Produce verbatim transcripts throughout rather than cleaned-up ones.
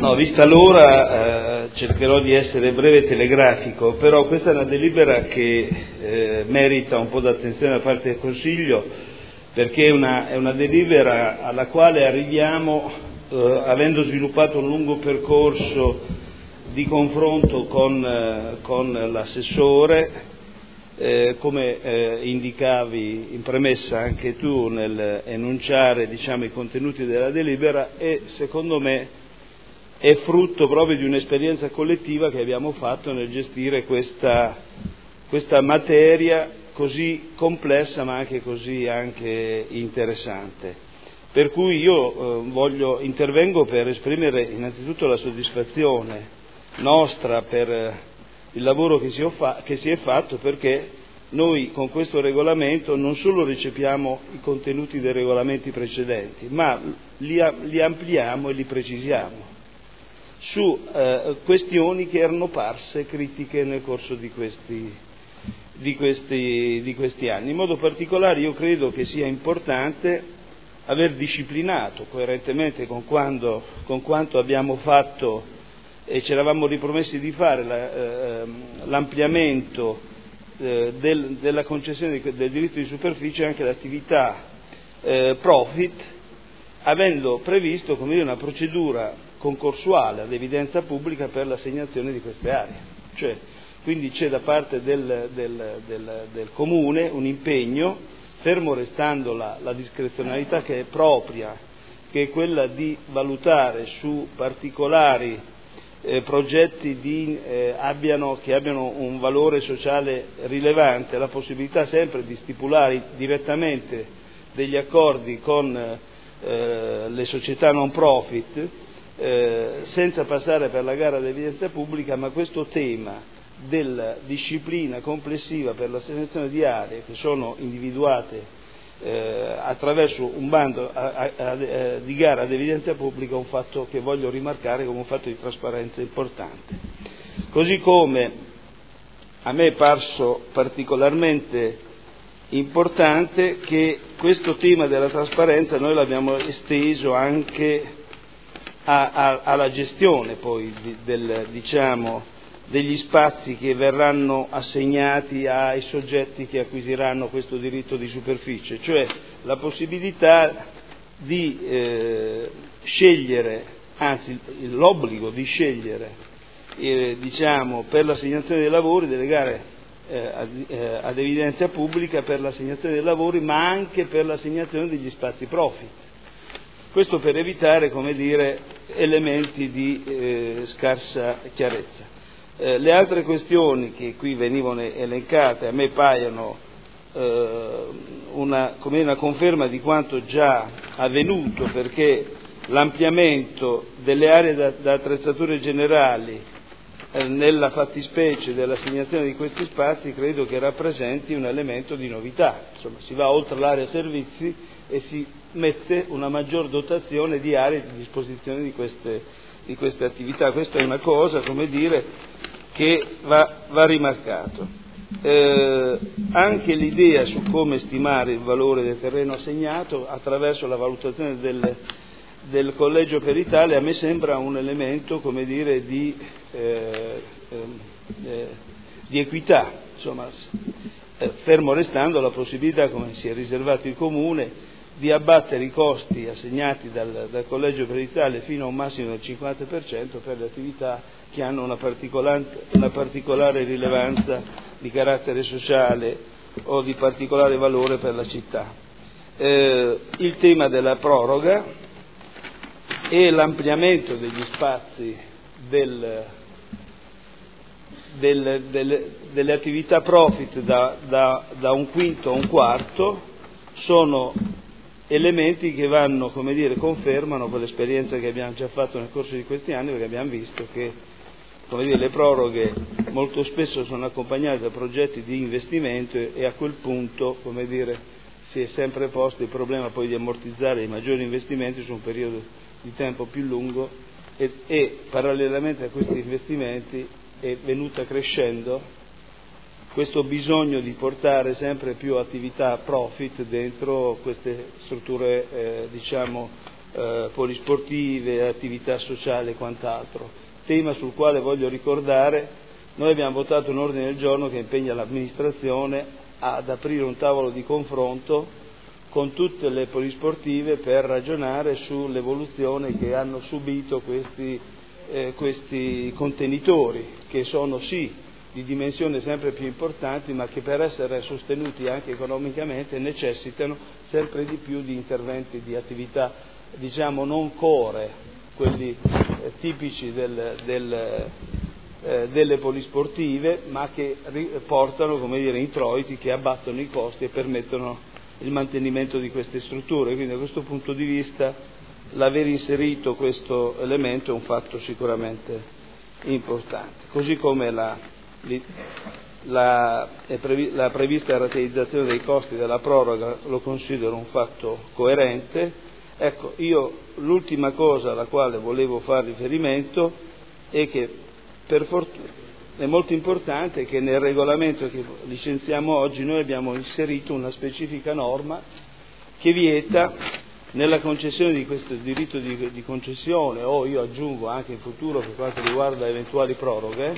No, vista l'ora eh, cercherò di essere breve e telegrafico, però questa è una delibera che eh, merita un po' d'attenzione da parte del Consiglio, perché è una, è una delibera alla quale arriviamo eh, avendo sviluppato un lungo percorso di confronto con, eh, con l'assessore, eh, come eh, indicavi in premessa anche tu nel enunciare, diciamo, i contenuti della delibera, e secondo me è frutto proprio di un'esperienza collettiva che abbiamo fatto nel gestire questa, questa materia così complessa ma anche così anche interessante. Per cui io eh, voglio, intervengo per esprimere innanzitutto la soddisfazione nostra per il lavoro che si, fa, che si è fatto, perché noi con questo regolamento non solo recepiamo i contenuti dei regolamenti precedenti, ma li, li ampliamo e li precisiamo su eh, questioni che erano parse critiche nel corso di questi, di, questi, di questi anni. In modo particolare io credo che sia importante aver disciplinato coerentemente con, quando, con quanto abbiamo fatto e ci eravamo ripromessi di fare la, eh, l'ampliamento eh, del, della concessione di, del diritto di superficie anche l'attività eh, profit, avendo previsto, come dire, una procedura concorsuale ad evidenza pubblica per l'assegnazione di queste aree. Cioè, quindi c'è da parte del, del, del, del Comune un impegno, fermo restando la, la discrezionalità che è propria, che è quella di valutare su particolari Eh, progetti di, eh, abbiano, che abbiano un valore sociale rilevante, la possibilità sempre di stipulare direttamente degli accordi con eh, le società non profit, eh, senza passare per la gara ad evidenza pubblica, ma questo tema della disciplina complessiva per l'assegnazione di aree che sono individuate Eh, attraverso un bando a, a, a, a, di gara ad evidenza pubblica, un fatto che voglio rimarcare come un fatto di trasparenza importante. Così come a me è parso particolarmente importante che questo tema della trasparenza noi l'abbiamo esteso anche a, a, alla gestione poi di, del, diciamo, degli spazi che verranno assegnati ai soggetti che acquisiranno questo diritto di superficie, cioè la possibilità di eh, scegliere, anzi l'obbligo di scegliere, eh, diciamo, per l'assegnazione dei lavori delle gare eh, ad, eh, ad evidenza pubblica per l'assegnazione dei lavori, ma anche per l'assegnazione degli spazi profit. Questo per evitare, come dire, elementi di eh, scarsa chiarezza. Eh, le altre questioni che qui venivano elencate a me paiono eh, una, come una conferma di quanto già avvenuto, perché l'ampliamento delle aree da, da attrezzature generali eh, nella fattispecie dell'assegnazione di questi spazi credo che rappresenti un elemento di novità. Insomma, si va oltre l'area servizi e si mette una maggior dotazione di aree a disposizione di queste, di queste attività. Questa è una cosa, come dire, che va, va rimarcato. Eh, anche l'idea su come stimare il valore del terreno assegnato attraverso la valutazione del, del collegio peritale a me sembra un elemento, come dire, di, eh, eh, di equità, insomma, eh, fermo restando la possibilità, come si è riservato il Comune, di abbattere i costi assegnati dal, dal collegio peritale fino a un massimo del cinquanta per cento per le attività che hanno una particolare, una particolare rilevanza di carattere sociale o di particolare valore per la città. Eh, il tema della proroga e l'ampliamento degli spazi del, del, del, delle attività profit da, da, da un quinto a un quarto sono elementi che vanno, come dire, confermano quell'esperienza che abbiamo già fatto nel corso di questi anni, perché abbiamo visto che, come dire, le proroghe molto spesso sono accompagnate da progetti di investimento e, e a quel punto, come dire, si è sempre posto il problema poi di ammortizzare i maggiori investimenti su un periodo di tempo più lungo e, e parallelamente a questi investimenti è venuta crescendo questo bisogno di portare sempre più attività profit dentro queste strutture eh, diciamo eh, polisportive, attività sociali e quant'altro. Tema sul quale voglio ricordare, noi abbiamo votato un ordine del giorno che impegna l'amministrazione ad aprire un tavolo di confronto con tutte le polisportive per ragionare sull'evoluzione che hanno subito questi, eh, questi contenitori, che sono sì di dimensioni sempre più importanti, ma che per essere sostenuti anche economicamente necessitano sempre di più di interventi di attività, diciamo, non core, quelli eh, tipici del, del, eh, delle polisportive, ma che portano, come dire, introiti che abbattono i costi e permettono il mantenimento di queste strutture. Quindi da questo punto di vista l'aver inserito questo elemento è un fatto sicuramente importante, così come la, la, previ, la prevista rateizzazione dei costi della proroga lo considero un fatto coerente. Ecco, io l'ultima cosa alla quale volevo fare riferimento è che per fortuna è molto importante che nel regolamento che licenziamo oggi noi abbiamo inserito una specifica norma che vieta, nella concessione di questo diritto di, di concessione, o io aggiungo anche in futuro per quanto riguarda eventuali proroghe,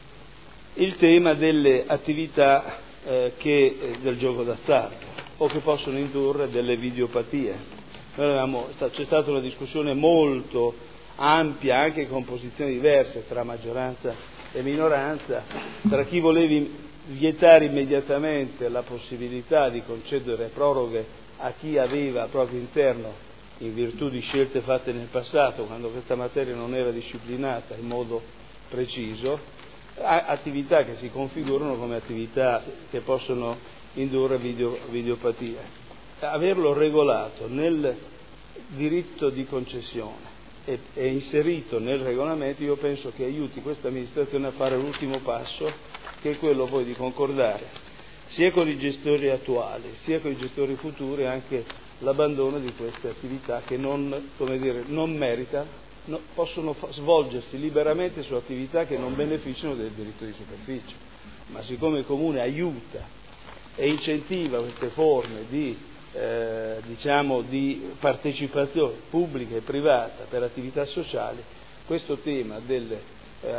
il tema delle attività eh, che, eh, del gioco d'azzardo o che possono indurre delle videopatie. Noi avevamo, c'è stata una discussione molto ampia, anche con posizioni diverse tra maggioranza e minoranza, tra chi volevi vietare immediatamente la possibilità di concedere proroghe a chi aveva al proprio interno, in virtù di scelte fatte nel passato, quando questa materia non era disciplinata in modo preciso, attività che si configurano come attività che possono indurre video, videopatie. Averlo regolato nel diritto di concessione è inserito nel regolamento, io penso che aiuti questa amministrazione a fare l'ultimo passo, che è quello poi di concordare sia con i gestori attuali sia con i gestori futuri anche l'abbandono di queste attività che non, come dire, non merita, no, possono fa- svolgersi liberamente su attività che non beneficiano del diritto di superficie, ma siccome il Comune aiuta e incentiva queste forme di Eh, diciamo di partecipazione pubblica e privata per attività sociali, questo tema delle eh,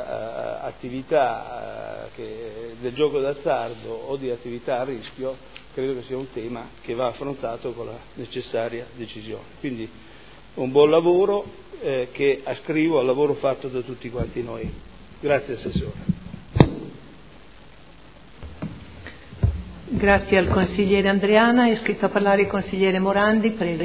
attività eh, che, del gioco d'azzardo o di attività a rischio credo che sia un tema che va affrontato con la necessaria decisione. Quindi un buon lavoro eh, che ascrivo al lavoro fatto da tutti quanti noi. Grazie Assessore. Grazie al consigliere Andreana. È iscritto a parlare il consigliere Morandi. Prego.